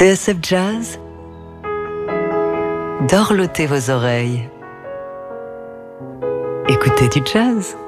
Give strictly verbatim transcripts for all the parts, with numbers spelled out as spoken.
T S F Jazz, dorlotez vos oreilles. Écoutez du jazz.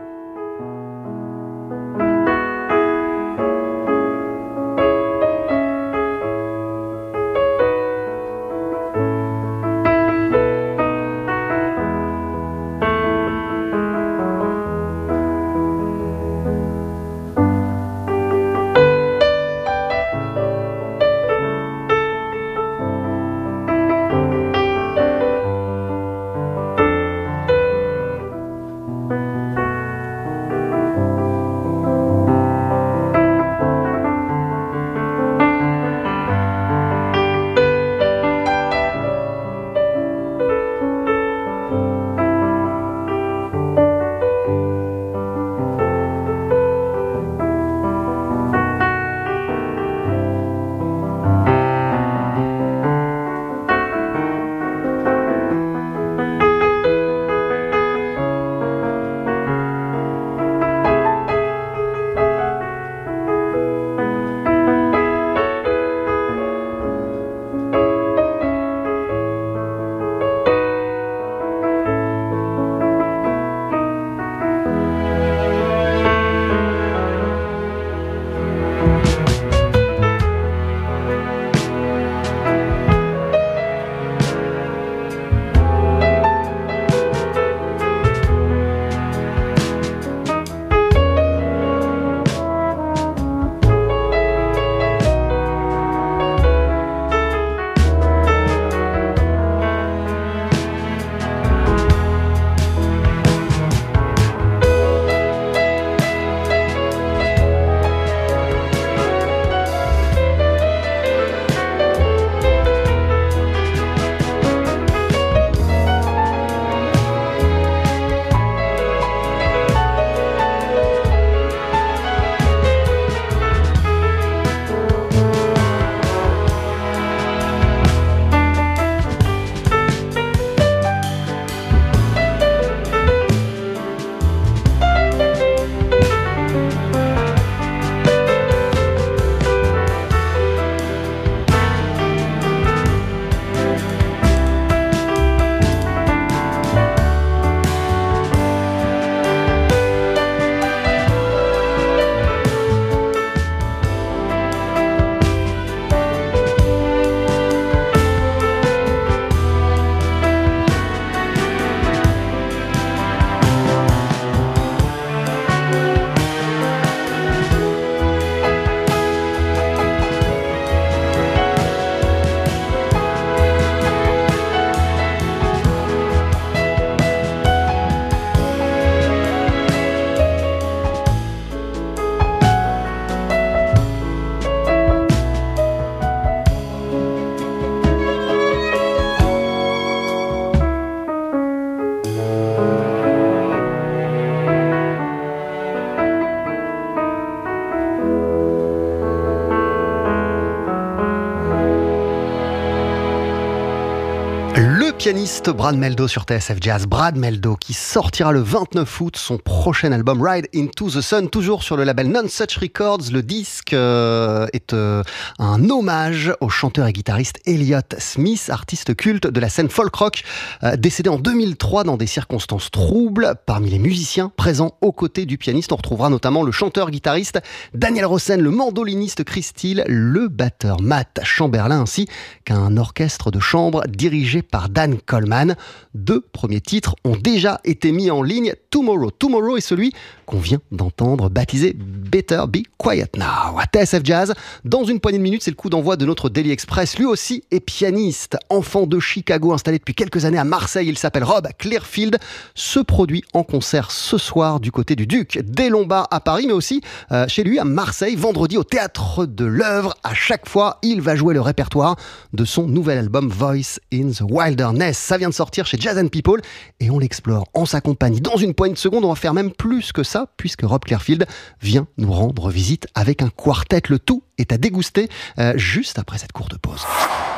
Pianiste Brad Mehldau sur T S F Jazz. Brad Mehldau qui sortira le vingt-neuf août son prochain album Ride into the Sun, toujours sur le label Nonesuch Records. Le disque euh, est euh, un hommage au chanteur et guitariste Elliott Smith, artiste culte de la scène folk rock, euh, décédé en deux mille trois dans des circonstances troubles. Parmi les musiciens présents aux côtés du pianiste, on retrouvera notamment le chanteur-guitariste Daniel Rossen, le mandoliniste Chris Steele, le batteur Matt Chamberlain, ainsi qu'un orchestre de chambre dirigé par Dan Coleman. Deux premiers titres ont déjà été mis en ligne. Tomorrow. Tomorrow est celui qu'on vient d'entendre, baptisé Better Be Quiet Now. À T S F Jazz, dans une poignée de minutes, c'est le coup d'envoi de notre Daily Express. Lui aussi est pianiste, enfant de Chicago, installé depuis quelques années à Marseille. Il s'appelle Rob Clearfield, se produit en concert ce soir du côté du Duc des Lombards à Paris, mais aussi euh, chez lui à Marseille, vendredi au Théâtre de l'Œuvre. À chaque fois, il va jouer le répertoire de son nouvel album Voice in the Wilderness. Ça vient de sortir chez Jazz and People et on l'explore en sa compagnie. Dans une poignée de secondes, on va faire même plus que ça, puisque Rob Clearfield vient nous rendre visite avec un quartet. Le tout est à déguster euh, juste après cette courte pause.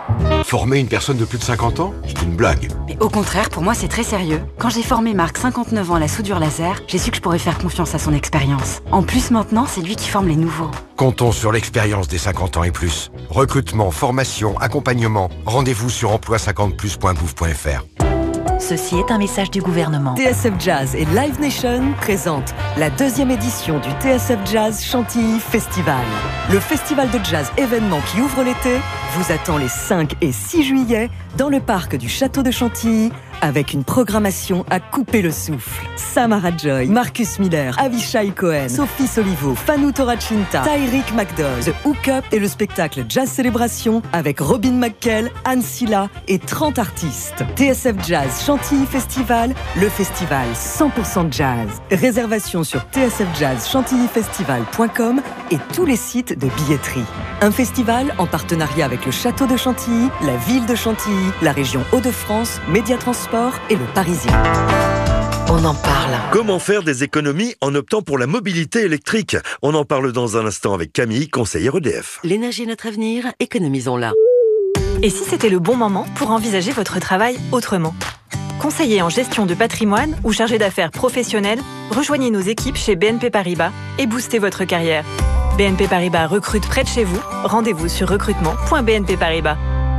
Former une personne de plus de cinquante ans, c'est une blague. Mais au contraire, pour moi, c'est très sérieux. Quand j'ai formé Marc, cinquante-neuf ans, à la soudure laser, j'ai su que je pourrais faire confiance à son expérience. En plus, maintenant, c'est lui qui forme les nouveaux. Comptons sur l'expérience des cinquante ans et plus. Recrutement, formation, accompagnement. Rendez-vous sur emploi cinquante plus point gouv point f r. Ceci est un message du gouvernement. T S F Jazz et Live Nation présentent la deuxième édition du T S F Jazz Chantilly Festival. Le festival de jazz événement qui ouvre l'été vous attend les cinq et six juillet dans le parc du Château de Chantilly avec une programmation à couper le souffle. Samara Joy, Marcus Miller, Avishai Cohen, Sophie Solivo, Fanu Toracinta, Tyreek McDowell, The Hook Up et le spectacle Jazz Célébration avec Robin McKell, Anne Silla et trente artistes. T S F Jazz Chantilly Festival, le festival cent pour cent jazz. Réservation sur t s f jazz chantilly festival point com et tous les sites de billetterie. Un festival en partenariat avec le Château de Chantilly, la ville de Chantilly, la région Hauts-de-France, Média Transport et le Parisien. On en parle. Comment faire des économies en optant pour la mobilité électrique? On en parle dans un instant avec Camille, conseillère E D F. L'énergie est notre avenir, économisons-la. Et si c'était le bon moment pour envisager votre travail autrement? Conseiller en gestion de patrimoine ou chargé d'affaires professionnel, rejoignez nos équipes chez B N P Paribas et boostez votre carrière. B N P Paribas recrute près de chez vous. Rendez-vous sur recrutement point b n p paribas.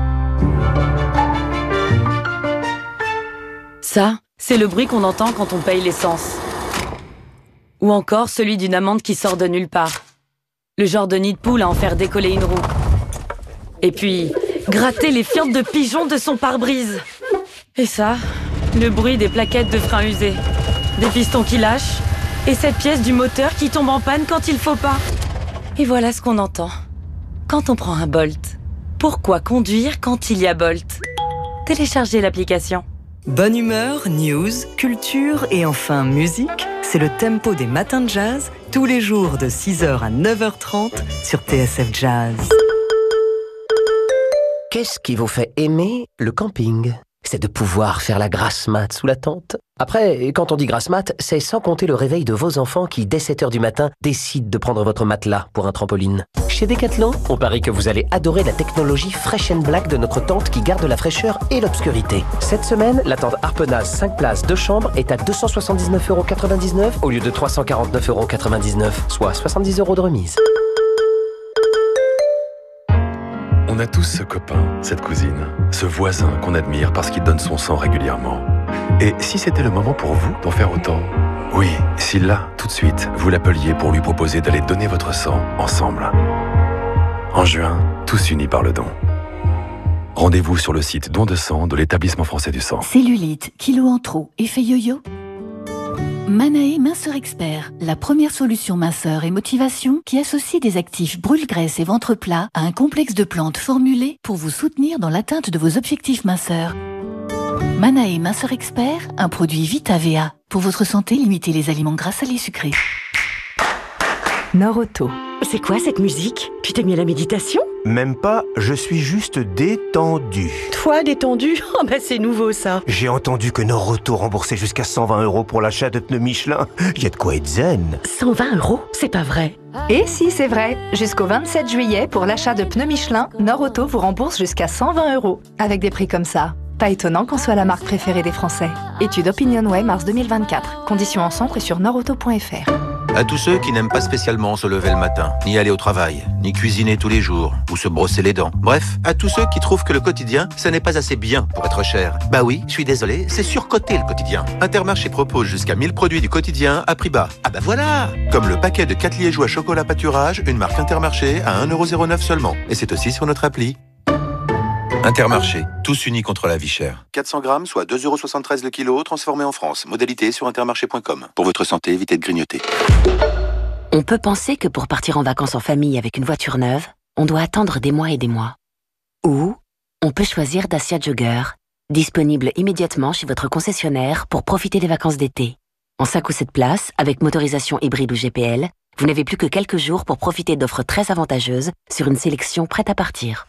Ça, c'est le bruit qu'on entend quand on paye l'essence. Ou encore celui d'une amande qui sort de nulle part. Le genre de nid de poule à en faire décoller une roue. Et puis, gratter les fientes de pigeons de son pare-brise. Et ça, le bruit des plaquettes de frein usées. Des pistons qui lâchent. Et cette pièce du moteur qui tombe en panne quand il faut pas. Et voilà ce qu'on entend quand on prend un Bolt. Pourquoi conduire quand il y a Bolt? Téléchargez l'application. Bonne humeur, news, culture et enfin musique, c'est le tempo des matins de jazz, tous les jours de six heures à neuf heures trente sur T S F Jazz. Qu'est-ce qui vous fait aimer le camping? C'est de pouvoir faire la grasse mat sous la tente. Après, quand on dit grasse mat, c'est sans compter le réveil de vos enfants qui, dès sept heures du matin, décident de prendre votre matelas pour un trampoline. Chez Decathlon, on parie que vous allez adorer la technologie Fresh and Black de notre tente qui garde la fraîcheur et l'obscurité. Cette semaine, la tente Harpenaz cinq places deux chambres est à deux cent soixante-dix-neuf euros quatre-vingt-dix-neuf au lieu de trois cent quarante-neuf euros quatre-vingt-dix-neuf, soit soixante-dix euros de remise. On a tous ce copain, cette cousine, ce voisin qu'on admire parce qu'il donne son sang régulièrement. Et si c'était le moment pour vous d'en faire autant? Oui, si là, tout de suite, vous l'appeliez pour lui proposer d'aller donner votre sang ensemble. En juin, tous unis par le don. Rendez-vous sur le site don de sang de l'Établissement français du sang. Cellulite, kilo en trop, effet yo-yo? Manae Minceur Expert, la première solution minceur et motivation qui associe des actifs brûle-graisse et ventre plat à un complexe de plantes formulées pour vous soutenir dans l'atteinte de vos objectifs minceurs. Manae Minceur Expert, un produit Vita V A. Pour votre santé, limitez les aliments gras, salés, sucrés. Noroto. C'est quoi cette musique? Tu t'es mis à la méditation? Même pas, je suis juste détendu. Toi, détendu? Oh bah c'est nouveau ça. J'ai entendu que Noroto remboursait jusqu'à cent vingt euros pour l'achat de pneus Michelin. Y a de quoi être zen. cent vingt euros? C'est pas vrai. Et si, c'est vrai. Jusqu'au vingt-sept juillet, pour l'achat de pneus Michelin, Noroto vous rembourse jusqu'à cent vingt euros. Avec des prix comme ça. Pas étonnant qu'on soit la marque préférée des Français. Étude OpinionWay, mars deux mille vingt-quatre. Conditions en centre et sur noroto point f r. À tous ceux qui n'aiment pas spécialement se lever le matin, ni aller au travail, ni cuisiner tous les jours, ou se brosser les dents. Bref, à tous ceux qui trouvent que le quotidien, ça n'est pas assez bien pour être cher. Bah oui, je suis désolé, c'est surcoté le quotidien. Intermarché propose jusqu'à mille produits du quotidien à prix bas. Ah bah voilà! Comme le paquet de quatre liégeois chocolat pâturage, une marque Intermarché à un euro zéro neuf seulement. Et c'est aussi sur notre appli. Intermarché, tous unis contre la vie chère. quatre cents grammes, soit deux euros soixante-treize le kilo, transformé en France. Modalité sur intermarché point com. Pour votre santé, évitez de grignoter. On peut penser que pour partir en vacances en famille avec une voiture neuve, on doit attendre des mois et des mois. Ou on peut choisir Dacia Jogger, disponible immédiatement chez votre concessionnaire pour profiter des vacances d'été. En cinq ou sept places, avec motorisation hybride ou G P L, vous n'avez plus que quelques jours pour profiter d'offres très avantageuses sur une sélection prête à partir.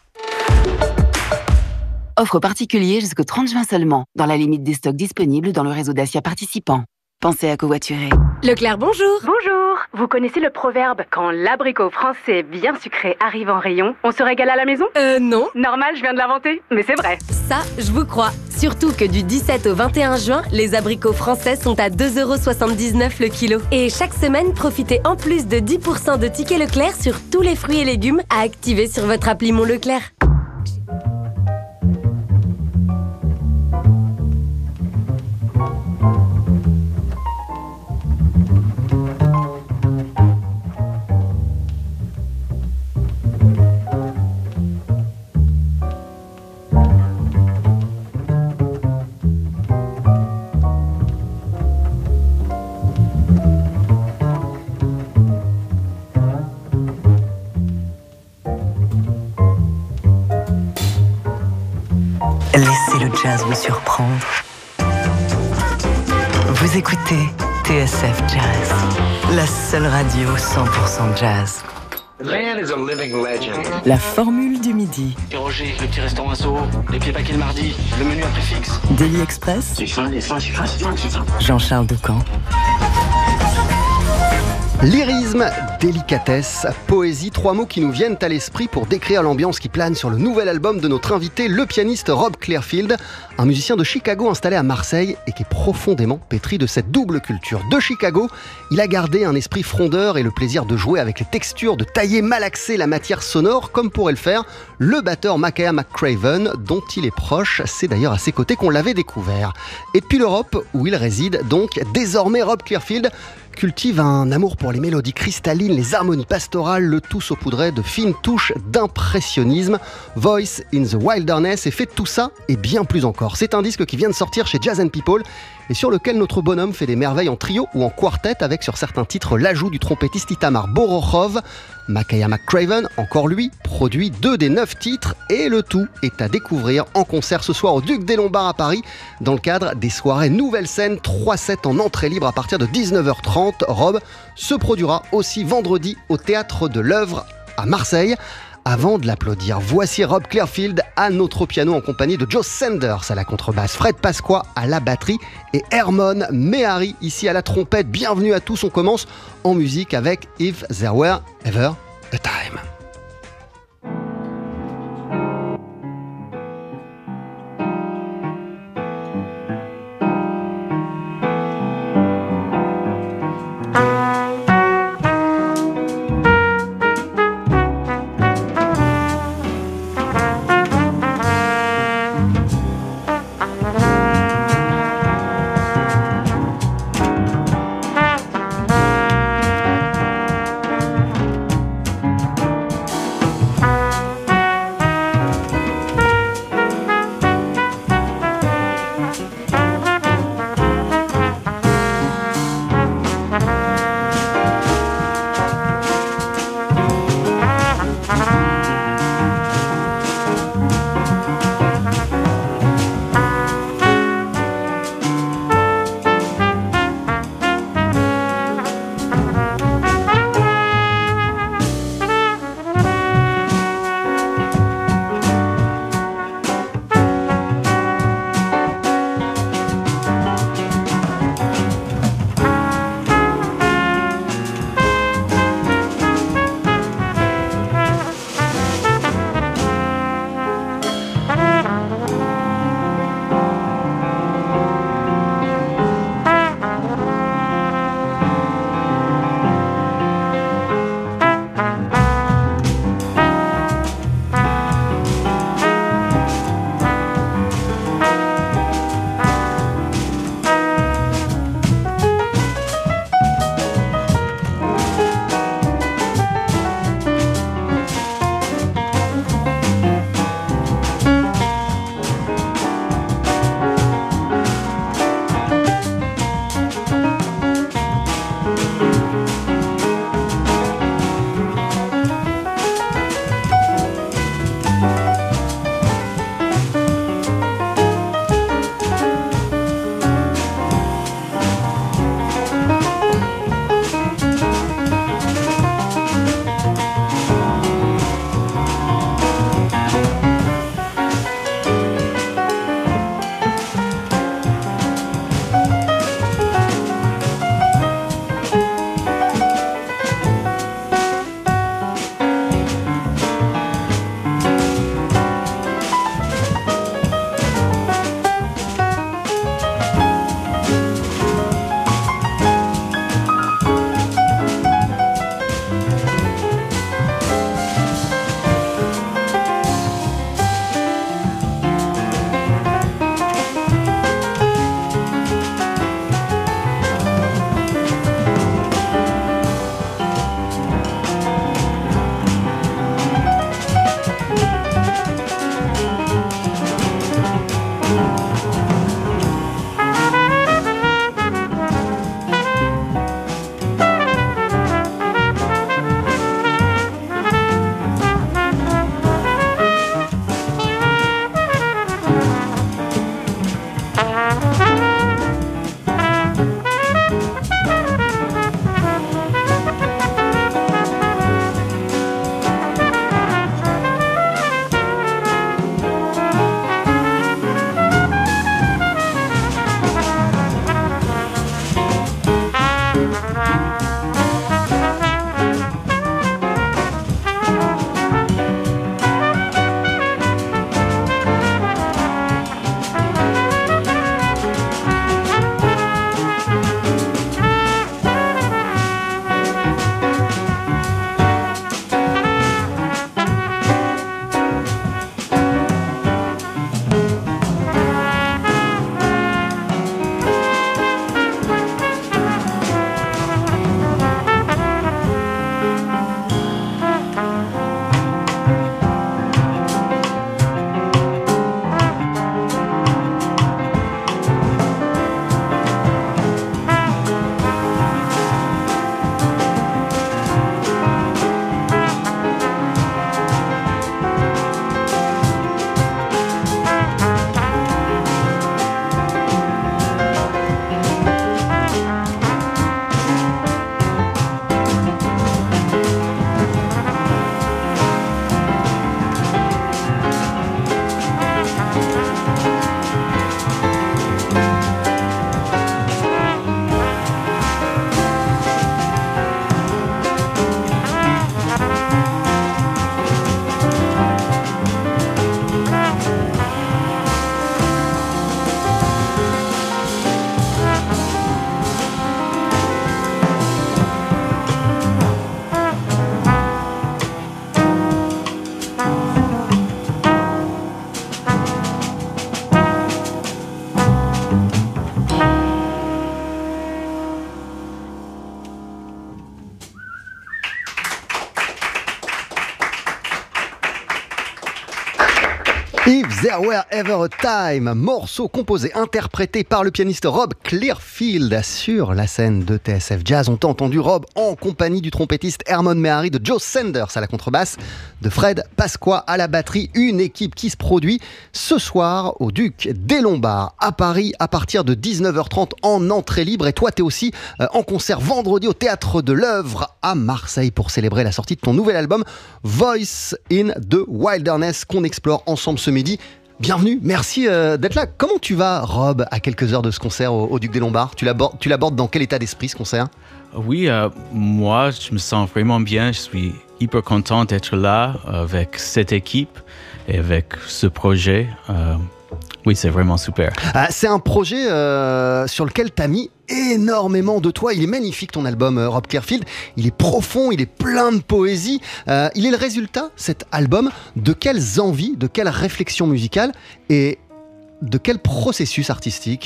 Offre particulier jusqu'au trente juin seulement, dans la limite des stocks disponibles dans le réseau Dacia participant. pensez à covoiturer. Leclerc, bonjour. Bonjour. Vous connaissez le proverbe « Quand l'abricot français bien sucré arrive en rayon, on se régale à la maison » Euh, non. Normal, je viens de l'inventer, mais c'est vrai. Ça, je vous crois. Surtout que du dix-sept au vingt et un juin, les abricots français sont à deux euros soixante-dix-neuf le kilo. Et chaque semaine, profitez en plus de dix pour cent de tickets Leclerc sur tous les fruits et légumes à activer sur votre appli Mon Leclerc. Laissez le jazz vous surprendre. Vous écoutez T S F Jazz, la seule radio cent pour cent jazz. Man is a living legend. La formule du midi. Et Roger, le petit restaurant à Soho, les pieds paquets le mardi, le menu à prix fixe. Daily Express. C'est fin, c'est fin, c'est fin, c'est fin, c'est fin. Jean-Charles Decamp. Lyrisme, délicatesse, poésie, trois mots qui nous viennent à l'esprit pour décrire l'ambiance qui plane sur le nouvel album de notre invité, le pianiste Rob Clearfield, un musicien de Chicago installé à Marseille et qui est profondément pétri de cette double culture. De Chicago, il a gardé un esprit frondeur et le plaisir de jouer avec les textures, de tailler, malaxer la matière sonore, comme pourrait le faire le batteur Makaya McCraven, dont il est proche. C'est d'ailleurs à ses côtés qu'on l'avait découvert. Et depuis l'Europe, où il réside, donc, désormais Rob Clearfield cultive un amour pour les mélodies cristallines, les harmonies pastorales, le tout saupoudré de fines touches d'impressionnisme. Voice in the Wilderness et fait tout ça et bien plus encore. C'est un disque qui vient de sortir chez Jazz and People et sur lequel notre bonhomme fait des merveilles en trio ou en quartet avec sur certains titres l'ajout du trompettiste Itamar Borochov. Makaya McCraven, encore lui, produit deux des neuf titres et le tout est à découvrir en concert ce soir au Duc des Lombards à Paris dans le cadre des soirées Nouvelle Scène, trois sets en entrée libre à partir de dix-neuf heures trente. Rob se produira aussi vendredi au Théâtre de l'Œuvre à Marseille. Avant de l'applaudir, voici Rob Clearfield à notre piano en compagnie de Joe Sanders à la contrebasse, Fred Pasqua à la batterie et Hermon Mehari ici à la trompette. Bienvenue à tous, on commence en musique avec If There Were Ever a Time. There Were Ever a Time, morceau composé, interprété par le pianiste Rob Clearfield sur la scène de T S F Jazz. On t'a entendu, Rob, en compagnie du trompettiste Hermon Mehari, de Joe Sanders à la contrebasse, de Fred Pasqua à la batterie. Une équipe qui se produit ce soir au Duc des Lombards à Paris à partir de dix-neuf heures trente en entrée libre. Et toi, t'es aussi euh, en concert vendredi au Théâtre de l'Œuvre à Marseille pour célébrer la sortie de ton nouvel album Voice in the Wilderness qu'on explore ensemble ce midi. Bienvenue, merci euh, d'être là. Comment tu vas, Rob, à quelques heures de ce concert au, au Duc des Lombards? Tu l'abordes, tu l'abordes dans quel état d'esprit, ce concert? Oui, euh, moi, je me sens vraiment bien. Je suis hyper content d'être là avec cette équipe et avec ce projet. Euh, oui, c'est vraiment super. Euh, c'est un projet euh, sur lequel tu as mis énormément de toi. Il est magnifique, ton album, euh, Rob Clearfield. Il est profond, il est plein de poésie. Euh, il est le résultat, cet album, de quelles envies, de quelles réflexions musicales et de quel processus artistique?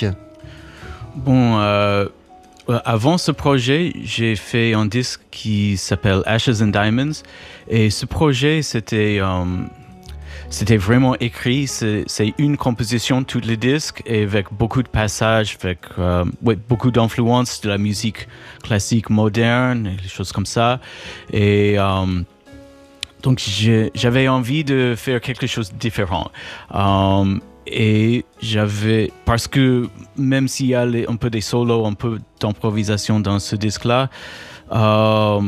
Bon, euh, avant ce projet, j'ai fait un disque qui s'appelle Ashes and Diamonds. Et ce projet, c'était... Euh, C'était vraiment écrit, c'est, c'est une composition, tous les disques, et avec beaucoup de passages, avec euh, ouais, beaucoup d'influences de la musique classique moderne, et des choses comme ça. Et euh, donc j'ai, j'avais envie de faire quelque chose de différent. Euh, et j'avais, parce que même s'il y a les, un peu des solos, un peu d'improvisation dans ce disque-là, euh,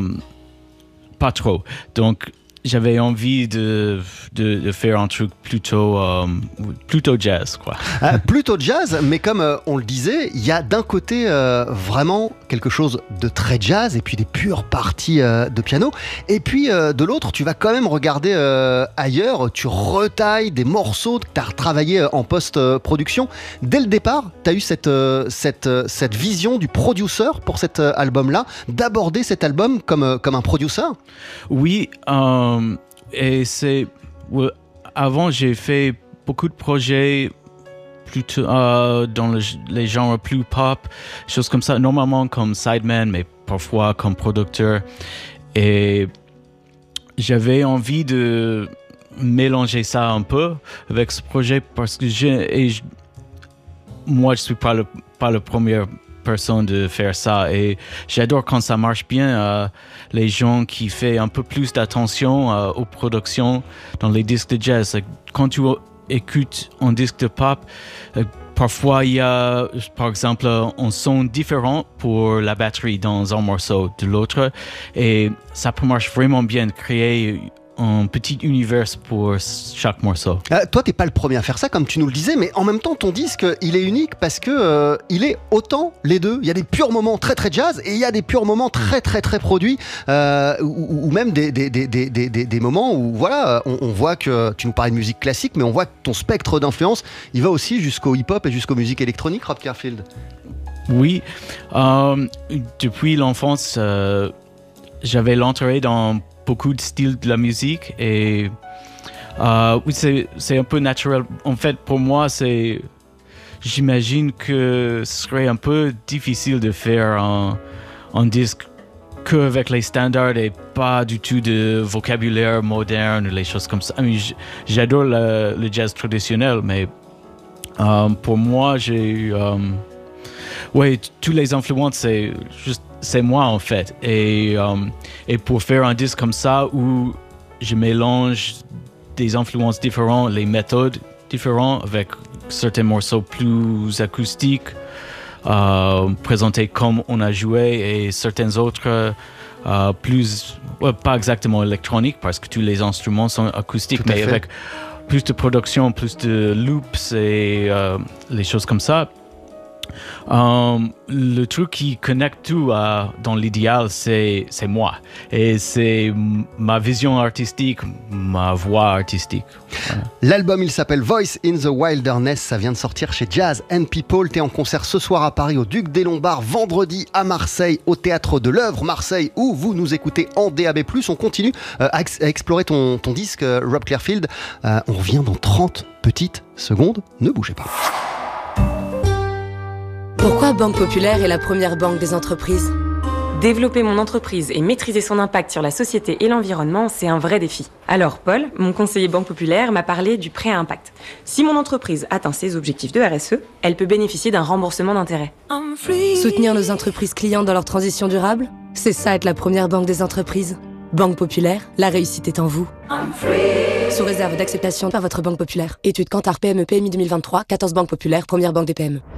pas trop. Donc j'avais envie de, de, de faire un truc plutôt, euh, plutôt jazz, quoi. Euh, plutôt jazz, mais comme euh, on le disait, il y a d'un côté euh, vraiment quelque chose de très jazz et puis des pures parties euh, de piano. Et puis euh, de l'autre, tu vas quand même regarder euh, ailleurs, tu retailles des morceaux que tu as retravaillés en post-production. Dès le départ, tu as eu cette, euh, cette, euh, cette vision du producer pour cet euh, album-là, d'aborder cet album comme, euh, comme un producer? Oui, euh... et c'est ouais, avant j'ai fait beaucoup de projets plutôt euh, dans le, les genres plus pop, choses comme ça, normalement comme sideman, mais parfois comme producteur. Et j'avais envie de mélanger ça un peu avec ce projet parce que j'ai, et je, moi je suis pas le pas le premier personne de faire ça et j'adore quand ça marche bien, euh, les gens qui font un peu plus d'attention euh, aux productions dans les disques de jazz. Quand tu écoutes un disque de pop, euh, parfois il y a par exemple un son différent pour la batterie dans un morceau de l'autre et ça peut marcher vraiment bien, créer un petit univers pour chaque morceau. Euh, toi, t'es pas le premier à faire ça, comme tu nous le disais, mais en même temps, ton disque, il est unique parce que euh, il est autant les deux. Il y a des purs moments très très jazz et il y a des purs moments très très très produits, euh, ou, ou même des, des, des, des, des, des moments où voilà, on, on voit que tu nous parlais de musique classique, mais on voit que ton spectre d'influence, il va aussi jusqu'au hip-hop et jusqu'aux musiques électroniques, Rob Clearfield. Oui, euh, depuis l'enfance, euh, j'avais l'entrée dans beaucoup de styles de la musique et euh, oui, c'est, c'est un peu naturel. En fait, pour moi, c'est, j'imagine que ce serait un peu difficile de faire un, un disque qu'avec les standards et pas du tout de vocabulaire moderne ou les choses comme ça. I mean, j'adore le, le jazz traditionnel, mais euh, pour moi, j'ai euh, ouais, toutes les influences, c'est juste c'est moi en fait et, euh, et pour faire un disque comme ça où je mélange des influences différentes, les méthodes différentes avec certains morceaux plus acoustiques euh, présentés comme on a joué et certains autres euh, plus, ouais, pas exactement électroniques parce que tous les instruments sont acoustiques mais fait. Avec plus de production, plus de loops et euh, les choses comme ça. Um, le truc qui connecte tout uh, dans l'idéal, c'est, c'est moi. Et c'est m- ma vision artistique, ma voix artistique. Voilà. L'album, il s'appelle Voice in the Wilderness. Ça vient de sortir chez Jazz and People. T'es en concert ce soir à Paris, au Duc des Lombards, vendredi à Marseille, au Théâtre de l'Œuvre, Marseille, où vous nous écoutez en D A B plus. On continue euh, à, ex- à explorer ton, ton disque, euh, Rob Clearfield. Euh, on revient dans trente petites secondes. Ne bougez pas. Pourquoi Banque Populaire est la première banque des entreprises ? Développer mon entreprise et maîtriser son impact sur la société et l'environnement, c'est un vrai défi. Alors Paul, mon conseiller Banque Populaire, m'a parlé du prêt à impact. Si mon entreprise atteint ses objectifs de R S E, elle peut bénéficier d'un remboursement d'intérêt. Soutenir nos entreprises clientes dans leur transition durable, c'est ça être la première banque des entreprises. Banque Populaire, la réussite est en vous. Sous réserve d'acceptation par votre Banque Populaire. Étude Kantar P M E P M I deux mille vingt-trois, quatorze Banque Populaire, première banque des P M E.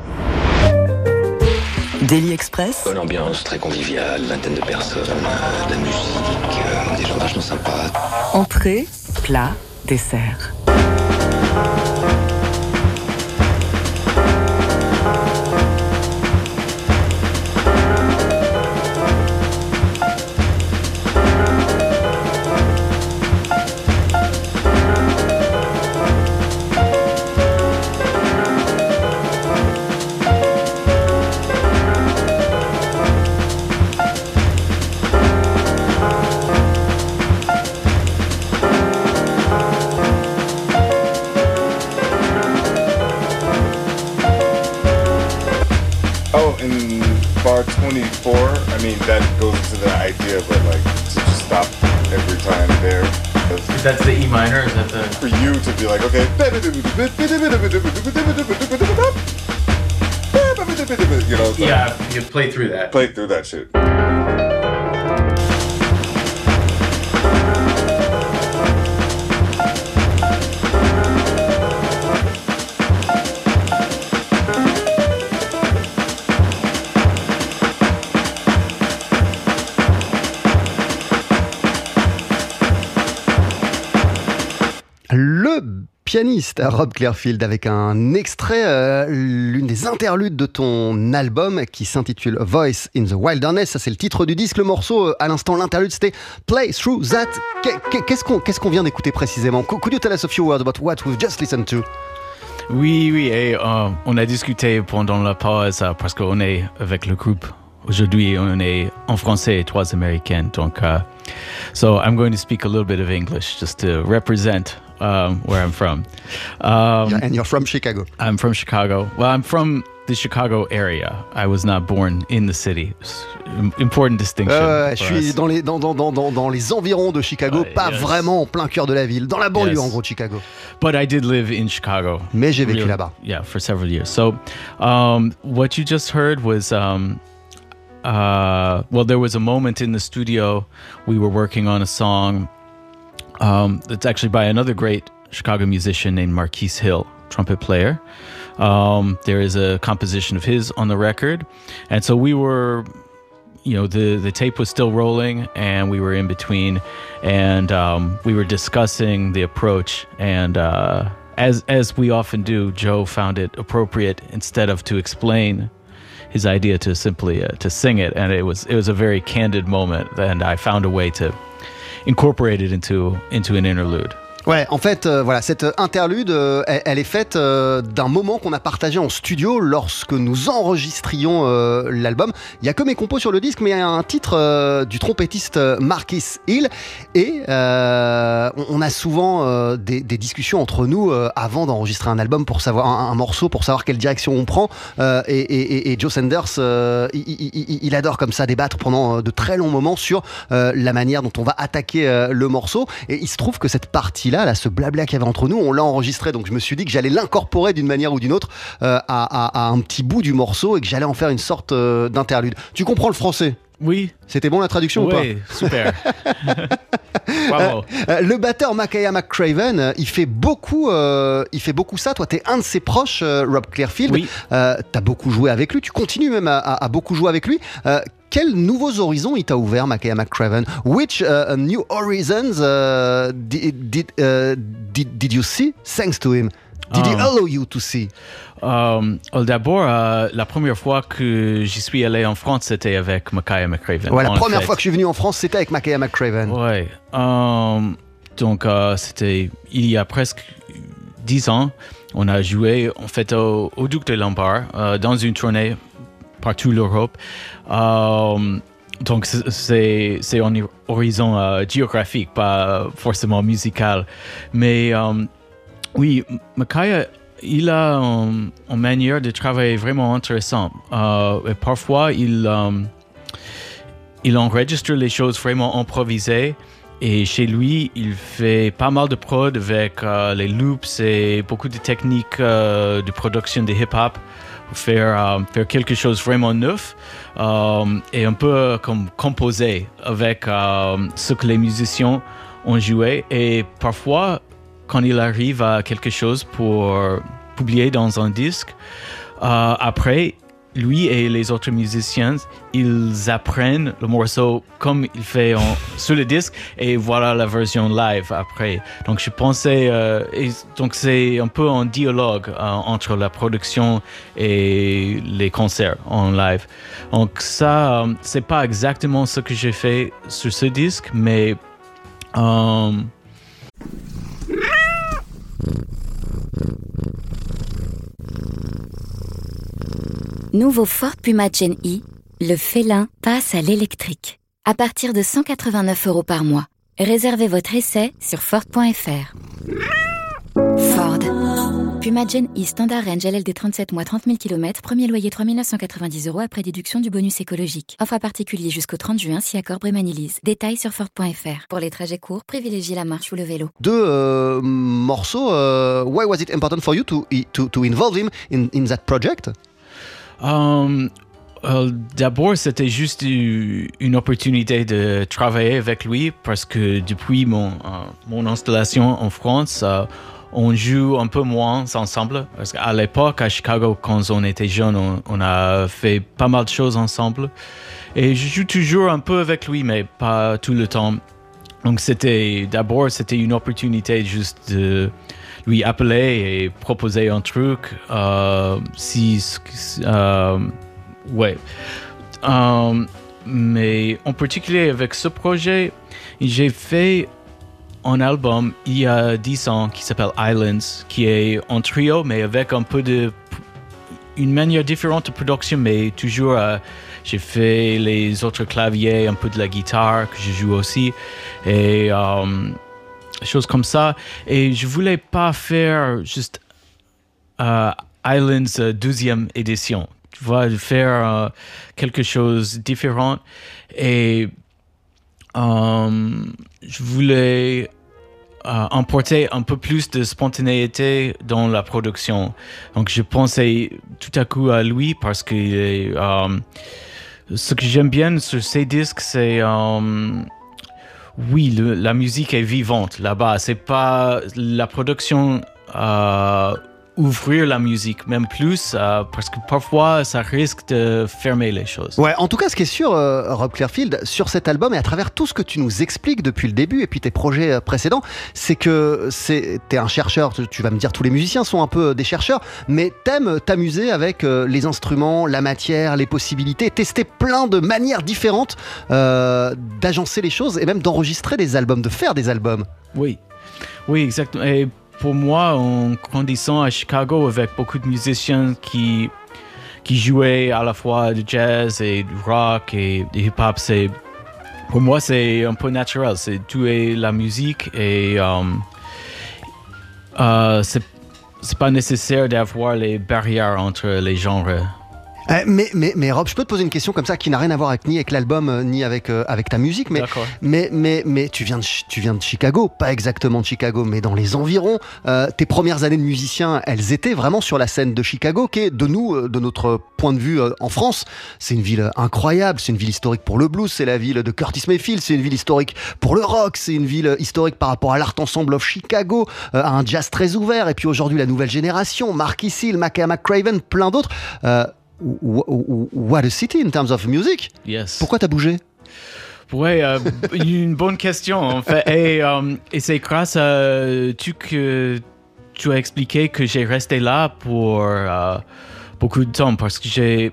Daily Express. Bonne ambiance, très conviviale, vingtaine de personnes, euh, de la musique, euh, des gens vachement sympas. Entrée, plat, dessert. twenty-four, I mean, that goes into the idea of it, like, to just stop every time there. That's the E minor, is that the... For you to be like, okay, you know, so yeah, you play through that. Play through that shit. Le pianiste Rob Clearfield avec un extrait, euh, l'une des interludes de ton album qui s'intitule Voice in the Wilderness. Ça, c'est le titre du disque. Le morceau, euh, à l'instant, l'interlude, c'était Play Through That. Qu'est-ce qu'on, qu'est-ce qu'on vient d'écouter précisément? Could you tell us a few words about what we've just listened to? Oui, oui, et euh, on a discuté pendant la pause euh, parce qu'on est avec le groupe. Aujourd'hui, on est en français et trois américaines. Donc, uh, so I'm going to speak a little bit of English just to represent um, where I'm from. Um, yeah, and you're from Chicago. I'm from Chicago. Well, I'm from the Chicago area. I was not born in the city. Important distinction. Euh, je suis dans les, dans, dans, dans, dans les environs de Chicago, uh, pas yes. vraiment en plein cœur de la ville, dans la banlieue yes. en gros de Chicago. But I did live in Chicago. Mais j'ai vécu really, là-bas. Yeah, for several years. So, um, what you just heard was... Um, Uh, well, there was a moment in the studio we were working on a song um, that's actually by another great Chicago musician named Marquise Hill, trumpet player. Um, there is a composition of his on the record. And so we were, you know, the, the tape was still rolling and we were in between and um, we were discussing the approach. And uh, as, as we often do, Joe found it appropriate instead of to explain his idea to simply uh, to sing it, and it was it was a very candid moment, and I found a way to incorporate it into into an interlude. Ouais, en fait, euh, voilà, cette interlude, euh, elle, elle est faite euh, d'un moment qu'on a partagé en studio lorsque nous enregistrions euh, l'album. Il y a que mes compos sur le disque, mais il y a un titre euh, du trompettiste Marquise Hill, et euh, on a souvent euh, des, des discussions entre nous euh, avant d'enregistrer un album pour savoir un, un morceau, pour savoir quelle direction on prend. Euh, et, et, et Joe Sanders, euh, il, il, il adore comme ça débattre pendant de très longs moments sur euh, la manière dont on va attaquer euh, le morceau. Et il se trouve que cette partie Là, là, ce blabla qu'il y avait entre nous, on l'a enregistré, donc je me suis dit que j'allais l'incorporer d'une manière ou d'une autre euh, à, à, à un petit bout du morceau et que j'allais en faire une sorte euh, d'interlude. Tu comprends le français ? Oui. C'était bon la traduction oui, ou pas ? Oui, super. Bravo. Euh, le batteur Makaya McCraven, il fait beaucoup, euh, il fait beaucoup ça. Toi, t'es un de ses proches, euh, Rob Clearfield. Oui. Euh, t'as beaucoup joué avec lui. Tu continues même à, à, à beaucoup jouer avec lui. Euh, Quels nouveaux horizons il t'a ouvert, Makaya McCraven? Which uh, new horizons uh, did, did, uh, did, did you see thanks to him? Did he allow you to see? Um, D'abord, euh, la première fois que j'y suis allé en France, c'était avec Makaya McCraven. Ouais, la première fait. fois que je suis venu en France, c'était avec Makaya McCraven. Ouais. Um, donc, euh, c'était il y a presque dix ans. On a joué, en fait, au, au Duc de Lombard, euh, dans une tournée partout l'Europe. Um, donc, c'est, c'est un horizon euh, géographique, pas forcément musical. Mais... Um, Oui, Makaya, il a une, une manière de travailler vraiment intéressante. Euh, et parfois, il, um, il enregistre les choses vraiment improvisées. Et chez lui, il fait pas mal de prod avec euh, les loops et beaucoup de techniques euh, de production de hip-hop pour faire, euh, faire quelque chose vraiment neuf euh, et un peu comme composer avec euh, ce que les musiciens ont joué. Et parfois, quand il arrive à quelque chose pour publier dans un disque, euh, après, lui et les autres musiciens, ils apprennent le morceau comme il fait en, sur le disque et voilà la version live après. Donc je pensais, euh, et donc c'est un peu un dialogue euh, entre la production et les concerts en live. Donc ça, euh, c'est pas exactement ce que j'ai fait sur ce disque, mais euh, Nouveau Ford Puma Gen E, le félin passe à l'électrique. À partir de cent quatre-vingt-neuf euros par mois. Réservez votre essai sur Ford point F R. Ford. Puma Gen E Standard Range L L D trente-sept mois trente mille kilomètres, premier loyer trois mille neuf cent quatre-vingt-dix euros après déduction du bonus écologique. Offre à particulier jusqu'au trente juin si accord Brémanilise. Détails sur Ford point F R. Pour les trajets courts, privilégiez la marche ou le vélo. Deux euh, morceaux. Euh, why was it important for you to to to involve him in in that project? Um, euh, d'abord, c'était juste une opportunité de travailler avec lui parce que depuis mon, euh, mon installation en France, euh, on joue un peu moins ensemble. Parce qu'à l'époque, à Chicago, quand on était jeune, on, on a fait pas mal de choses ensemble. Et je joue toujours un peu avec lui, mais pas tout le temps. Donc c'était, d'abord, c'était une opportunité juste de lui appeler et proposer un truc. Euh, si, euh, ouais. Euh, mais en particulier avec ce projet, j'ai fait un album il y a dix ans qui s'appelle Islands, qui est un trio, mais avec un peu de une manière différente de production, mais toujours euh, j'ai fait les autres claviers, un peu de la guitare que je joue aussi et euh, choses comme ça. Et je voulais pas faire juste euh, Islands euh, douzième édition. Tu vois, faire euh, quelque chose de différent. Et euh, je voulais euh, emporter un peu plus de spontanéité dans la production. Donc je pensais tout à coup à lui parce que euh, ce que j'aime bien sur ces disques, c'est euh, oui, le, la musique est vivante là-bas. C'est pas la production euh, ouvrir la musique, même plus, euh, parce que parfois ça risque de fermer les choses. Ouais, en tout cas, ce qui est sûr, euh, Rob Clearfield, sur cet album et à travers tout ce que tu nous expliques depuis le début et puis tes projets euh, précédents, c'est que c'est, t'es un chercheur. Tu, tu vas me dire, tous les musiciens sont un peu des chercheurs, mais t'aimes t'amuser avec euh, les instruments, la matière, les possibilités, tester plein de manières différentes euh, d'agencer les choses et même d'enregistrer des albums, de faire des albums. Oui, oui, exactement. Et pour moi, en grandissant à Chicago avec beaucoup de musiciens qui, qui jouaient à la fois du jazz et du rock et du hip-hop, c'est, pour moi, c'est un peu naturel. C'est tout est la musique et euh, euh, c'est, c'est pas nécessaire d'avoir les barrières entre les genres. Euh, mais, mais, mais Rob, je peux te poser une question comme ça qui n'a rien à voir avec, ni avec l'album euh, ni avec, euh, avec ta musique, mais, mais, mais, mais tu, viens de, tu viens de Chicago, pas exactement de Chicago, mais dans les environs. Euh, tes premières années de musicien, elles étaient vraiment sur la scène de Chicago, qui est de nous, euh, de notre point de vue euh, en France, c'est une ville incroyable, c'est une ville historique pour le blues, c'est la ville de Curtis Mayfield, c'est une ville historique pour le rock, c'est une ville historique par rapport à l'Art Ensemble of Chicago, euh, à un jazz très ouvert, et puis aujourd'hui la nouvelle génération, Marquis Hill, Makaya McCraven, plein d'autres. Euh, What a city in terms of music. Yes. Pourquoi t'as bougé? Ouais, euh, une bonne question en fait. Et, euh, et c'est grâce à tu que tu as expliqué que j'ai resté là pour euh, beaucoup de temps parce que j'ai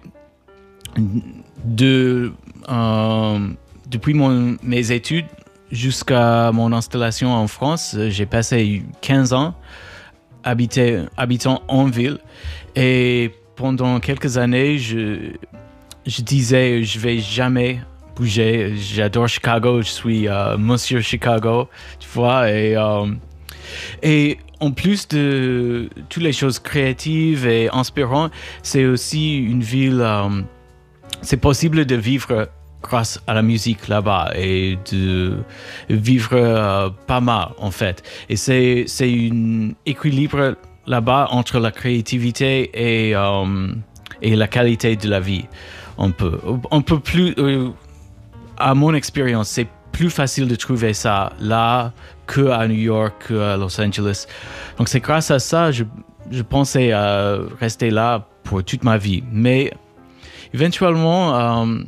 de euh, depuis mon, mes études jusqu'à mon installation en France, j'ai passé quinze ans habité, habitant en ville et pendant quelques années, je, je disais je vais jamais bouger. J'adore Chicago, je suis euh, Monsieur Chicago, tu vois. Et, euh, et en plus de toutes les choses créatives et inspirantes, c'est aussi une ville. Euh, c'est possible de vivre grâce à la musique là-bas et de vivre euh, pas mal en fait. Et c'est c'est un équilibre là-bas entre la créativité et euh, et la qualité de la vie. On peut on peut plus euh, à mon expérience, c'est plus facile de trouver ça là qu'à New York, qu'à Los Angeles. Donc c'est grâce à ça je je pensais à rester là pour toute ma vie. Mais éventuellement, euh,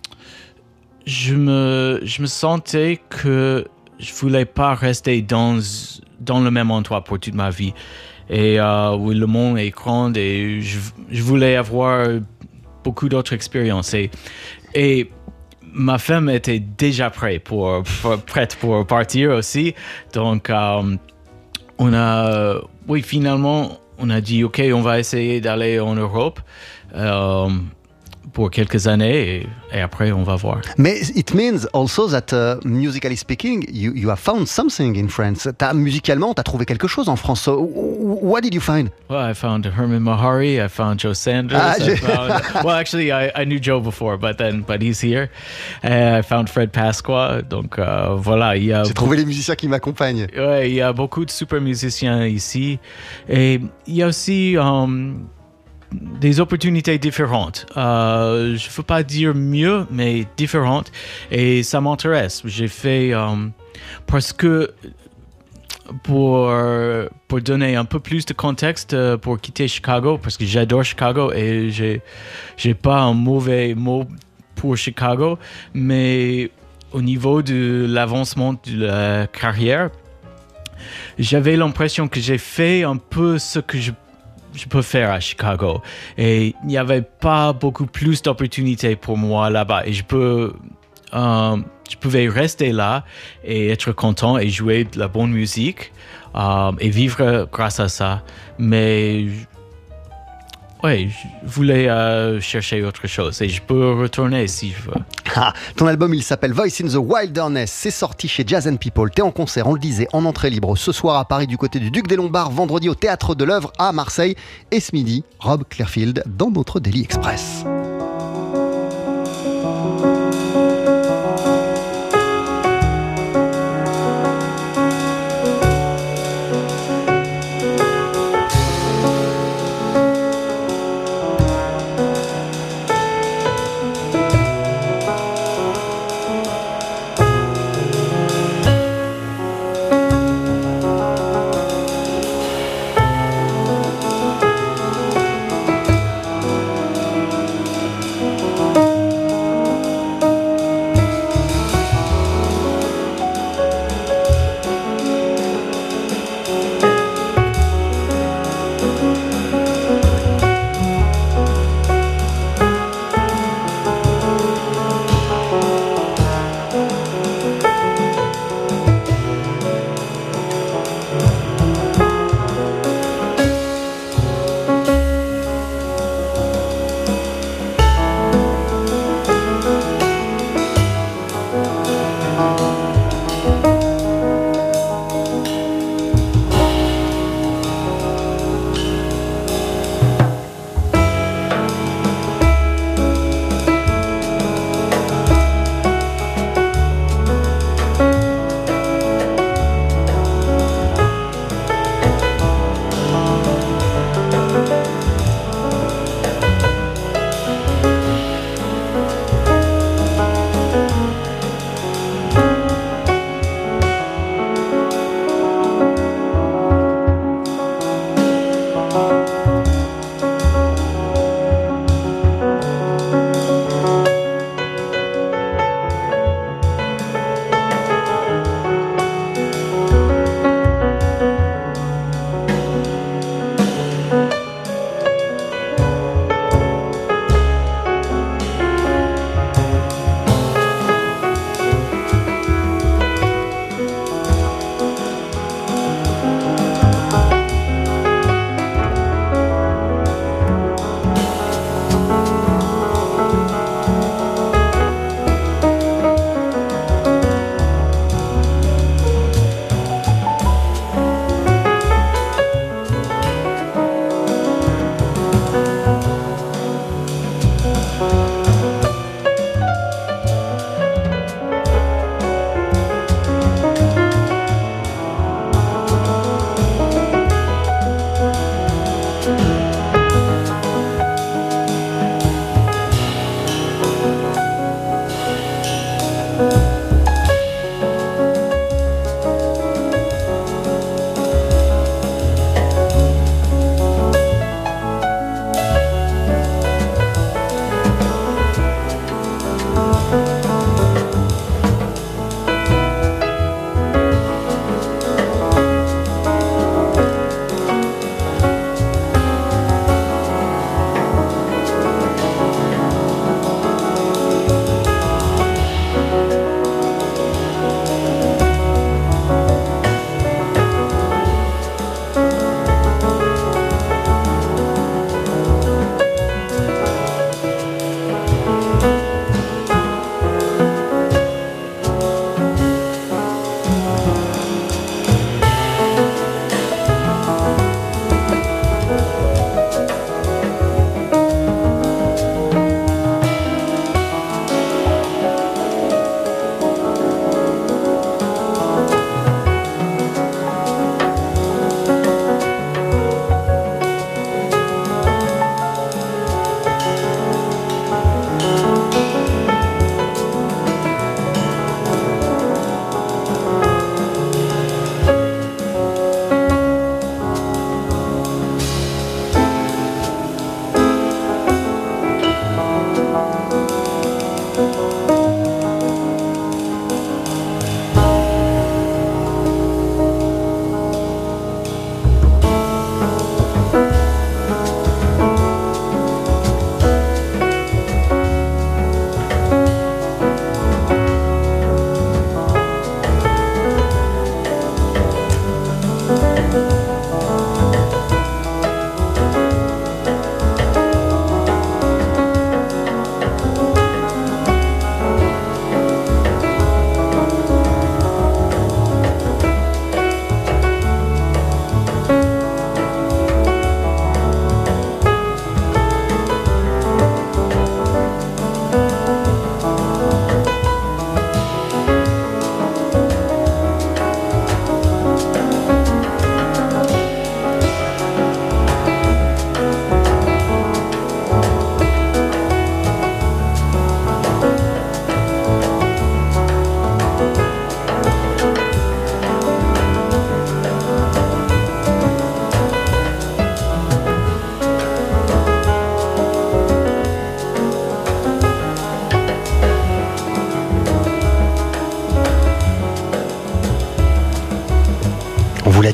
je me, je me sentais que je voulais pas rester dans, dans le même endroit pour toute ma vie. Et euh, oui, le monde est grand et je, je voulais avoir beaucoup d'autres expériences. Et, et ma femme était déjà prête pour, pour, prête pour partir aussi. Donc, euh, on a, oui, finalement, on a dit, OK, on va essayer d'aller en Europe euh, pour quelques années et, et après, on va voir. Mais it means also that, uh, musically speaking, you, you have found something in France. T'as, musicalement, tu as trouvé quelque chose en France. So, what did you find? Well, I found Herman Mahari, I found Joe Sanders. Ah, I found, well, actually, I, I knew Joe before, but then, but he's here. Uh, I found Fred Pasqua. Donc, uh, voilà. Il y a J'ai trouvé les musiciens qui m'accompagnent. Ouais, il y a beaucoup de super musiciens ici. Et il y a aussi um, des opportunités différentes. Euh, je ne veux pas dire mieux, mais différentes. Et ça m'intéresse. J'ai fait... Um, parce que... Pour, pour donner un peu plus de contexte pour quitter Chicago, parce que j'adore Chicago et j'ai, j'ai pas un mauvais mot pour Chicago, mais au niveau de l'avancement de la carrière, j'avais l'impression que j'ai fait un peu ce que je, je peux faire à Chicago. Et il n'y avait pas beaucoup plus d'opportunités pour moi là-bas. Et je peux... Euh, je pouvais rester là et être content et jouer de la bonne musique euh, et vivre grâce à ça. Mais ouais, je voulais euh, chercher autre chose et je peux retourner si je veux. Ah, ton album, il s'appelle Voice in the Wilderness. C'est sorti chez Jazz and People. T'es en concert, on le disait, en entrée libre ce soir à Paris du côté du Duc des Lombards, vendredi au Théâtre de l'Œuvre à Marseille et ce midi, Rob Clearfield dans notre Daily Express.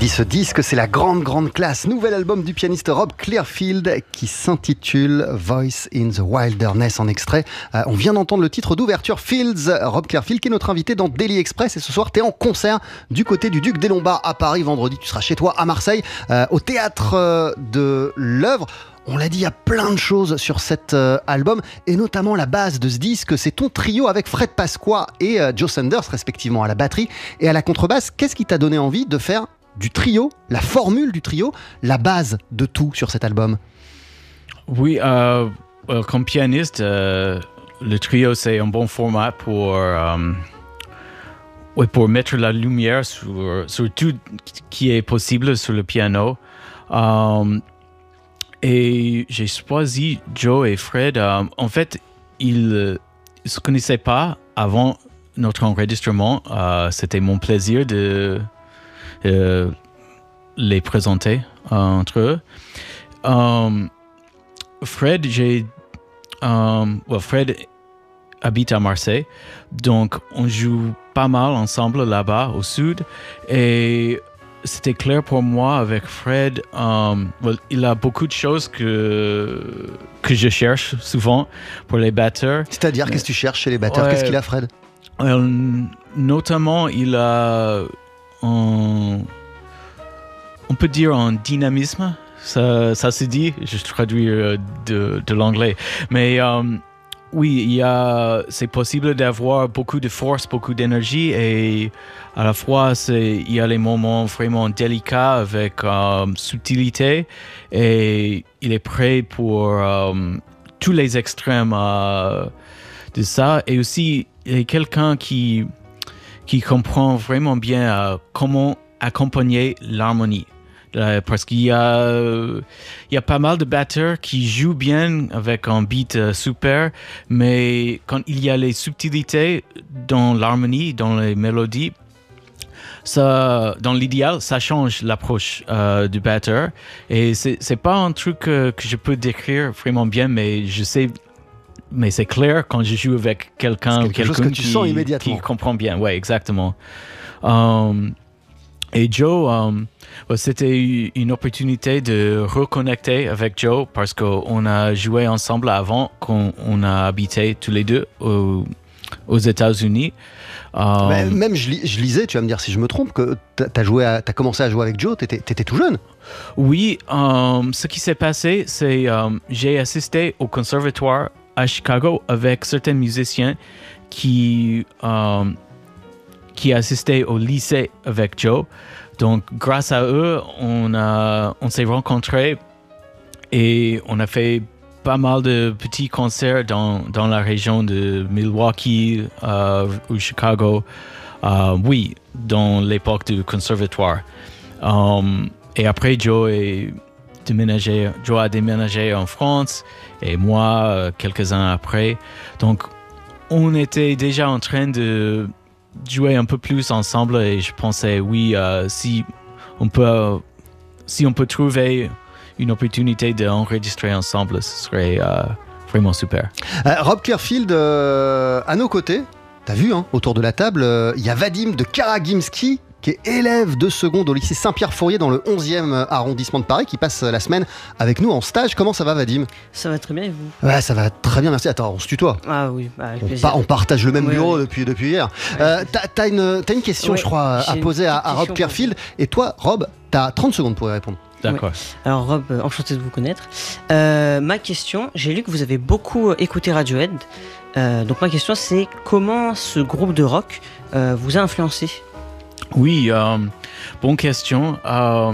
puis ce disque, c'est la grande, grande classe. Nouvel album du pianiste Rob Clearfield qui s'intitule Voice in the Wilderness en extrait. Euh, on vient d'entendre le titre d'ouverture Fields. Rob Clearfield qui est notre invité dans Daily Express. Et ce soir, tu es en concert du côté du Duc des Lombards à Paris. Vendredi, tu seras chez toi à Marseille, euh, au Théâtre euh, de l'Œuvre. On l'a dit, il y a plein de choses sur cet euh, album, et notamment la base de ce disque, c'est ton trio avec Fred Pasqua et euh, Joe Sanders, respectivement à la batterie et à la contrebasse. Qu'est-ce qui t'a donné envie de faire du trio, la formule du trio, la base de tout sur cet album? Oui, euh, euh, comme pianiste, euh, le trio, c'est un bon format pour, euh, ouais, pour mettre la lumière sur, sur tout qui est possible sur le piano. Euh, Et j'ai choisi Joe et Fred. Euh, en fait, ils ne se connaissaient pas avant notre enregistrement. Euh, c'était mon plaisir de euh, les présenter euh, entre eux. Euh, Fred, j'ai, euh, well, Fred habite à Marseille, donc on joue pas mal ensemble là-bas au sud. Et c'était clair pour moi avec Fred. Um, well, il a beaucoup de choses que, que je cherche souvent pour les batteurs. C'est-à-dire, qu'est-ce que tu cherches chez les batteurs? Ouais, Qu'est-ce qu'il a, Fred? euh, Notamment, il a un, on peut dire un dynamisme. Ça, ça se dit, je traduis de, de l'anglais. Mais um, oui, il y a, c'est possible d'avoir beaucoup de force, beaucoup d'énergie, et à la fois, c'est, il y a les moments vraiment délicats avec euh, subtilité, et il est prêt pour euh, tous les extrêmes euh, de ça. Et aussi, il est quelqu'un qui, qui comprend vraiment bien euh, comment accompagner l'harmonie. Parce qu'il y a, il y a pas mal de batteurs qui jouent bien avec un beat super, mais quand il y a les subtilités dans l'harmonie, dans les mélodies, ça, dans l'idéal, ça change l'approche euh, du batteur. Et c'est, c'est pas un truc que, que je peux décrire vraiment bien, mais je sais, mais c'est clair quand je joue avec quelqu'un, c'est quelque quelqu'un chose que tu qui, sens immédiatement. qui comprend bien. Ouais, exactement. Um, Et Joe, um, c'était une opportunité de reconnecter avec Joe parce qu'on a joué ensemble avant qu'on on a habité tous les deux aux, aux États-Unis. Um, Mais même je, lis, je lisais, tu vas me dire si je me trompe, que t'as joué, à, t'as commencé à jouer avec Joe, t'étais, t'étais tout jeune. Oui, um, ce qui s'est passé, c'est um, j'ai assisté au conservatoire à Chicago avec certains musiciens qui um, qui assistaient au lycée avec Joe. Donc, grâce à eux, on, a, on s'est rencontrés et on a fait pas mal de petits concerts dans, dans la région de Milwaukee euh, ou Chicago. Euh, oui, dans l'époque du conservatoire. Um, et après, Joe, est déménagé, Joe a déménagé en France et moi, quelques-uns après. Donc, on était déjà en train de jouer un peu plus ensemble et je pensais oui euh, si on peut euh, si on peut trouver une opportunité d'enregistrer ensemble, ce serait euh, vraiment super. Euh, Rob Clearfield euh, à nos côtés, t'as vu hein, autour de la table, il euh, y a Vadim de Karagimsky qui est élève de seconde au lycée Saint-Pierre-Fourier dans le onzième arrondissement de Paris, qui passe la semaine avec nous en stage. Comment ça va, Vadim? Ça va très bien, et vous? Ouais, ça va très bien, merci. Attends, on se tutoie. Ah oui, bah, avec on, plaisir. Pa- on partage le même oui, bureau oui. depuis, depuis hier. Ouais. Euh, t'as, t'as, une, t'as une question, ouais, je crois, à poser à, à Rob Clearfield. Et toi, Rob, t'as trente secondes pour y répondre. D'accord. Ouais. Alors Rob, euh, enchanté de vous connaître. Euh, ma question, j'ai lu que vous avez beaucoup écouté Radiohead. Euh, donc ma question, c'est comment ce groupe de rock euh, vous a influencé? Oui, euh, bonne question. Euh,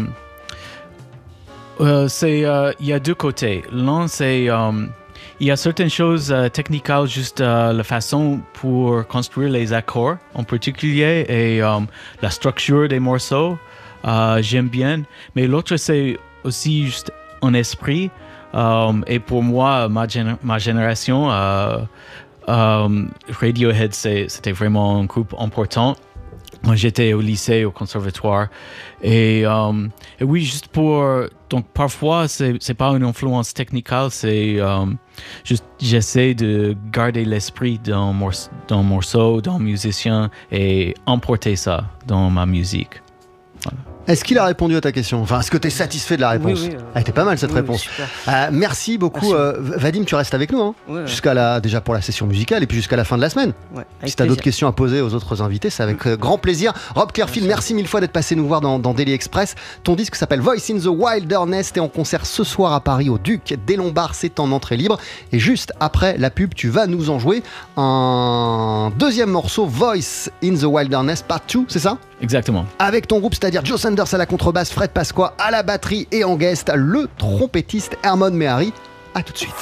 euh, c'est, euh, il y a deux côtés. L'un, c'est euh, il y a certaines choses euh, techniques, juste euh, la façon pour construire les accords en particulier et euh, la structure des morceaux. Euh, j'aime bien. Mais l'autre, c'est aussi juste un esprit. Euh, et pour moi, ma, géné- ma génération, euh, euh, Radiohead, c'est, c'était vraiment un groupe important. Moi, j'étais au lycée, au conservatoire. Et, um, et oui, juste pour... Donc, parfois, c'est, c'est pas une influence technique, c'est um, juste... J'essaie de garder l'esprit d'un, morce- d'un morceau, d'un musicien et emporter ça dans ma musique. Voilà. Est-ce qu'il a répondu à ta question? Enfin, est-ce que tu es satisfait de la réponse? Oui, oui, euh... Elle était pas mal cette oui, réponse. Oui, euh, merci beaucoup. Euh, Vadim, tu restes avec nous hein, ouais, ouais. jusqu'à la, déjà pour la session musicale et puis jusqu'à la fin de la semaine. Ouais, si tu as d'autres questions à poser aux autres invités, c'est avec euh, grand plaisir. Rob Clearfield, merci mille fois d'être passé nous voir dans, dans Daily Express. Ton disque s'appelle Voice in the Wilderness. T'es en concert ce soir à Paris au Duc des Lombards. C'est en entrée libre. Et juste après la pub, tu vas nous en jouer un deuxième morceau, Voice in the Wilderness Part deux, c'est ça? Exactement. Avec ton groupe, c'est-à-dire Joe Sanders à la contrebasse, Fred Pasqua à la batterie et en guest, le trompettiste Hermon Mehari. À tout de suite.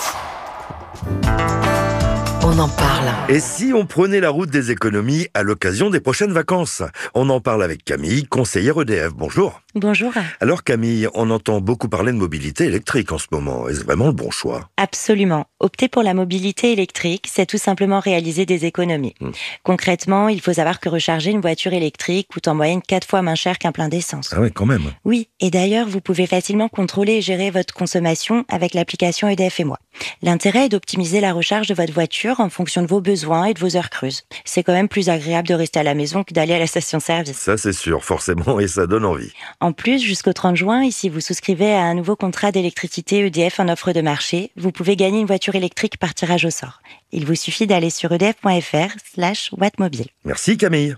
On en parle. Et si on prenait la route des économies à l'occasion des prochaines vacances? On en parle avec Camille, conseillère E D F. Bonjour. Bonjour. Alors Camille, on entend beaucoup parler de mobilité électrique en ce moment. Est-ce vraiment le bon choix? Absolument. Opter pour la mobilité électrique, c'est tout simplement réaliser des économies. Mmh. Concrètement, il faut savoir que recharger une voiture électrique coûte en moyenne quatre fois moins cher qu'un plein d'essence. Ah oui, quand même. Oui, et d'ailleurs, vous pouvez facilement contrôler et gérer votre consommation avec l'application E D F et moi. L'intérêt est d'optimiser la recharge de votre voiture en fonction de vos besoins et de vos heures creuses. C'est quand même plus agréable de rester à la maison que d'aller à la station-service. Ça c'est sûr, forcément, et ça donne envie. En plus, jusqu'au trente juin, ici vous souscrivez à un nouveau contrat d'électricité E D F en offre de marché, vous pouvez gagner une voiture électrique par tirage au sort. Il vous suffit d'aller sur edf.fr slash wattmobile. Merci Camille.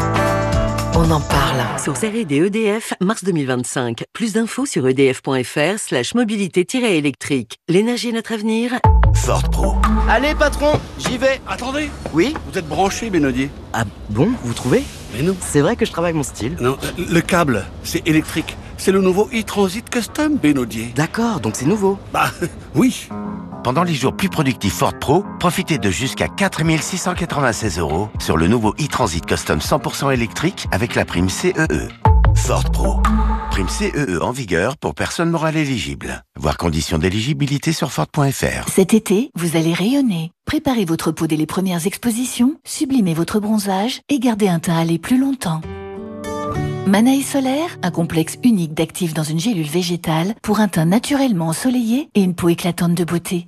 On en parle. Sur série des E D F, mars deux mille vingt-cinq. Plus d'infos sur edf.fr slash mobilité-électrique. L'énergie est notre avenir. Ford Pro. Allez patron, j'y vais. Attendez. Oui? Vous êtes branché, Benodier? Ah bon, vous trouvez? Mais non. C'est vrai que je travaille mon style. Non, le câble, c'est électrique. C'est le nouveau e-Transit Custom, Benodier. D'accord, donc c'est nouveau. Bah, oui. Pendant les jours plus productifs Ford Pro, profitez de jusqu'à quatre mille six cent quatre-vingt-seize euros sur le nouveau e-Transit Custom cent pour cent électrique avec la prime C E E. Ford Pro. Prime C E E en vigueur pour personnes morales éligibles. Voir conditions d'éligibilité sur Ford point F R. Cet été, vous allez rayonner. Préparez votre peau dès les premières expositions, sublimez votre bronzage et gardez un teint hâlé plus longtemps. Manae Solaire, un complexe unique d'actifs dans une gélule végétale pour un teint naturellement ensoleillé et une peau éclatante de beauté.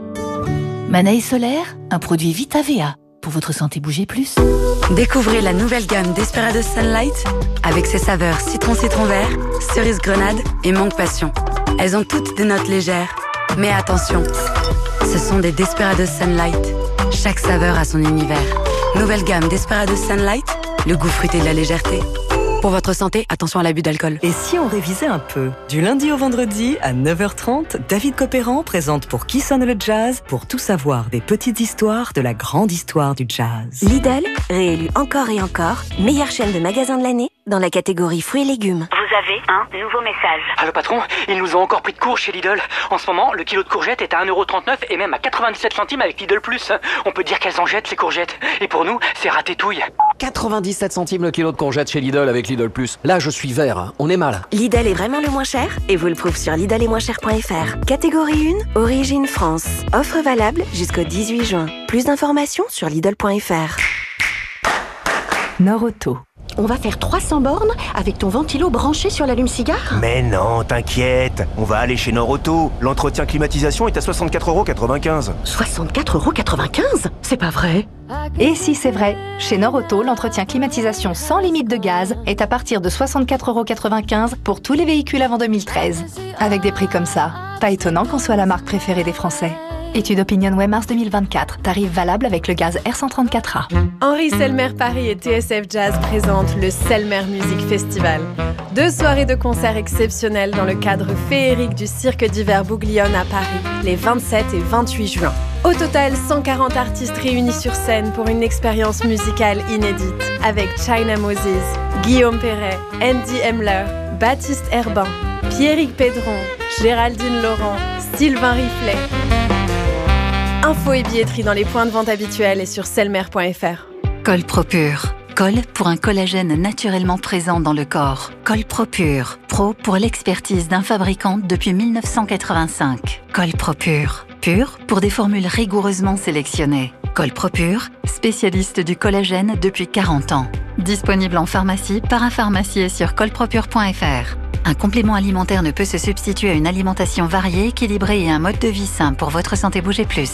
Manae Solaire, un produit Vita V A. Pour votre santé, bougez plus. Découvrez la nouvelle gamme Desperados Sunlight avec ses saveurs citron-citron vert, cerise grenade et mangue passion. Elles ont toutes des notes légères. Mais attention, ce sont des Desperados Sunlight. Chaque saveur a son univers. Nouvelle gamme Desperados Sunlight, le goût fruité de la légèreté. Pour votre santé, attention à l'abus d'alcool. Et si on révisait un peu? Du lundi au vendredi, à neuf heures trente, David Copéran présente Pour qui sonne le jazz, pour tout savoir des petites histoires de la grande histoire du jazz. Lidl, réélu encore et encore, meilleure chaîne de magasins de l'année dans la catégorie fruits et légumes. Vous avez un nouveau message. Ah le patron, ils nous ont encore pris de court chez Lidl. En ce moment, le kilo de courgettes est à un euro trente-neuf et même à quatre-vingt-dix-sept centimes avec Lidl Plus. On peut dire qu'elles en jettent ces courgettes. Et pour nous, c'est ratétouille. quatre-vingt-dix-sept centimes le kilo de courgettes chez Lidl avec Lidl Plus. Là, je suis vert, on est mal. Lidl est vraiment le moins cher et vous le prouve sur lidl et moins cher point F R. Catégorie un, origine France. Offre valable jusqu'au dix-huit juin. Plus d'informations sur lidl point F R. Nord-Auto. On va faire trois cents bornes avec ton ventilo branché sur l'allume-cigare? Mais non, t'inquiète, on va aller chez Nord-Auto. L'entretien climatisation est à soixante-quatre euros quatre-vingt-quinze. soixante-quatre euros quatre-vingt-quinze? C'est pas vrai. Et si c'est vrai, chez Nord-Auto, l'entretien climatisation sans limite de gaz est à partir de soixante-quatre euros quatre-vingt-quinze pour tous les véhicules avant deux mille treize. Avec des prix comme ça, pas étonnant qu'on soit la marque préférée des Français. Étude OpinionWay mars deux mille vingt-quatre. Tarif valable avec le gaz R cent trente-quatre A. Henri Selmer Paris et T S F Jazz présentent le Selmer Music Festival. Deux soirées de concerts exceptionnelles dans le cadre féerique du Cirque d'hiver Bouglione à Paris, les vingt-sept et vingt-huit juin. Au total, cent quarante artistes réunis sur scène pour une expérience musicale inédite avec China Moses, Guillaume Perret, Andy Hemler, Baptiste Herbin, Pierrick Pédron, Géraldine Laurent, Sylvain Riflet. Infos et billetterie dans les points de vente habituels et sur selmer point F R. Colpropure. Col pour un collagène naturellement présent dans le corps. Colpropure. Pro pour l'expertise d'un fabricant depuis mille neuf cent quatre-vingt-cinq. Colpropure. Pur pour des formules rigoureusement sélectionnées. Colpropure, spécialiste du collagène depuis quarante ans. Disponible en pharmacie, parapharmacie et sur colpropure point F R. Un complément alimentaire ne peut se substituer à une alimentation variée, équilibrée et un mode de vie sain pour votre santé. Bougez plus.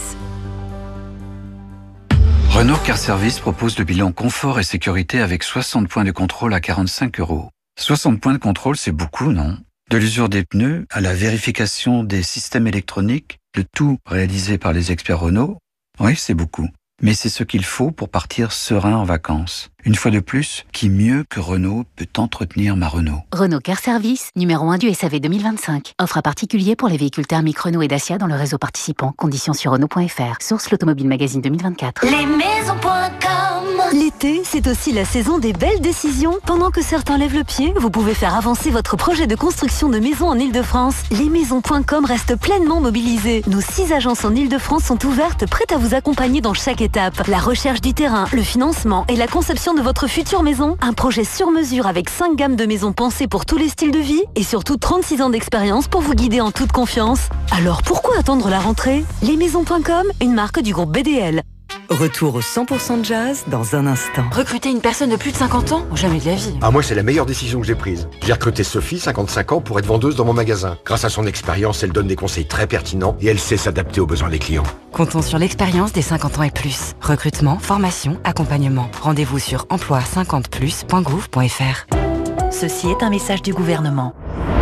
Renault Car Service propose le bilan confort et sécurité avec soixante points de contrôle à quarante-cinq euros. soixante points de contrôle, c'est beaucoup, non? De l'usure des pneus à la vérification des systèmes électroniques, le tout réalisé par les experts Renault, oui, c'est beaucoup. Mais c'est ce qu'il faut pour partir serein en vacances. Une fois de plus, qui mieux que Renault peut entretenir ma Renault? Renault Car Service, numéro un du S A V deux mille vingt-cinq. Offre à particulier pour les véhicules thermiques Renault et Dacia dans le réseau participant. Conditions sur Renault point F R. Source l'Automobile Magazine deux mille vingt-quatre. Les maisons point com. L'été, c'est aussi la saison des belles décisions. Pendant que certains lèvent le pied, vous pouvez faire avancer votre projet de construction de maison en Ile-de-France. Les maisons point com restent pleinement mobilisées. Nos six agences en Ile-de-France sont ouvertes, prêtes à vous accompagner dans chaque étape. La recherche du terrain, le financement et la conception de votre future maison. Un projet sur mesure avec cinq gammes de maisons pensées pour tous les styles de vie et surtout trente-six ans d'expérience pour vous guider en toute confiance. Alors pourquoi attendre la rentrée? Les maisons point com, une marque du groupe B D L. Retour au cent pour cent de jazz dans un instant. Recruter une personne de plus de cinquante ans? Jamais de la vie. Ah, moi, c'est la meilleure décision que j'ai prise. J'ai recruté Sophie, cinquante-cinq ans, pour être vendeuse dans mon magasin. Grâce à son expérience, elle donne des conseils très pertinents et elle sait s'adapter aux besoins des clients. Comptons sur l'expérience des cinquante ans et plus. Recrutement, formation, accompagnement. Rendez-vous sur emploi cinquante plus point gouv point F R. Ceci est un message du gouvernement.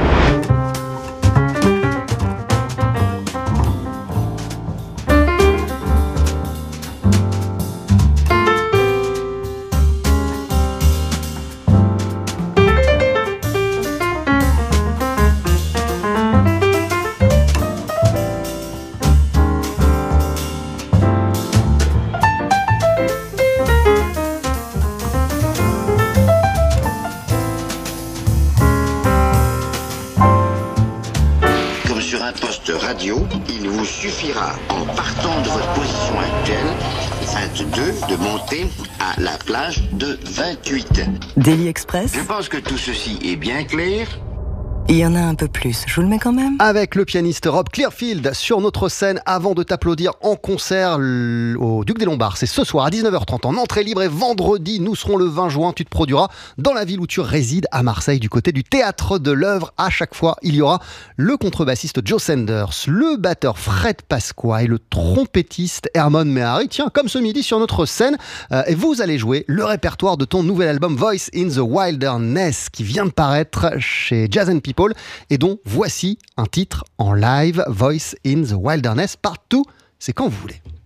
Il vous suffira, en partant de votre position actuelle, vingt-deux, de monter à la plage de vingt-huit. Daily Express. Je pense que tout ceci est bien clair. Il y en a un peu plus, je vous le mets quand même. Avec le pianiste Rob Clearfield sur notre scène avant de t'applaudir en concert au Duc des Lombards. C'est ce soir à dix-neuf heures trente en entrée libre et vendredi, nous serons le vingt juin. Tu te produiras dans la ville où tu résides, à Marseille, du côté du Théâtre de l'Œuvre. À chaque fois, il y aura le contrebassiste Joe Sanders, le batteur Fred Pasqua et le trompettiste Hermon Mehari. Tiens, comme ce midi sur notre scène, euh, et vous allez jouer le répertoire de ton nouvel album Voice in the Wilderness qui vient de paraître chez Jazz and People et dont voici un titre en live, Voice in the Wilderness. Part deux, c'est quand vous voulez.